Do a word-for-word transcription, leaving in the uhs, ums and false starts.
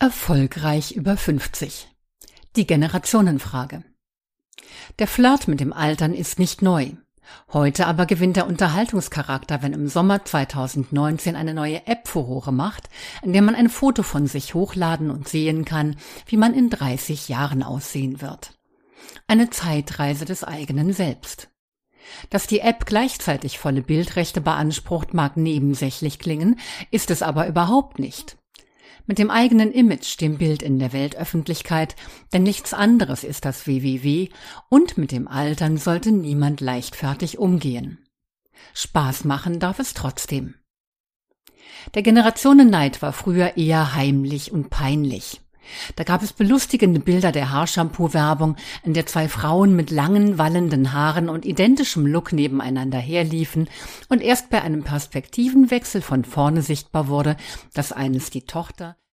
Erfolgreich über fünfzig. Die Generationenfrage. Der Flirt mit dem Altern ist nicht neu. Heute aber gewinnt der Unterhaltungscharakter, wenn im Sommer zweitausendneunzehn eine neue App Furore macht, in der man ein Foto von sich hochladen und sehen kann, wie man in dreißig Jahren aussehen wird. Eine Zeitreise des eigenen Selbst. Dass die App gleichzeitig volle Bildrechte beansprucht, mag nebensächlich klingen, ist es aber überhaupt nicht. Mit dem eigenen Image, dem Bild in der Weltöffentlichkeit, denn nichts anderes ist das W W W, und mit dem Altern sollte niemand leichtfertig umgehen. Spaß machen darf es trotzdem. Der Generationenneid war früher eher heimlich und peinlich. Da gab es belustigende Bilder der Haarshampoo-Werbung, in der zwei Frauen mit langen, wallenden Haaren und identischem Look nebeneinander herliefen und erst bei einem Perspektivenwechsel von vorne sichtbar wurde, dass eines die Tochter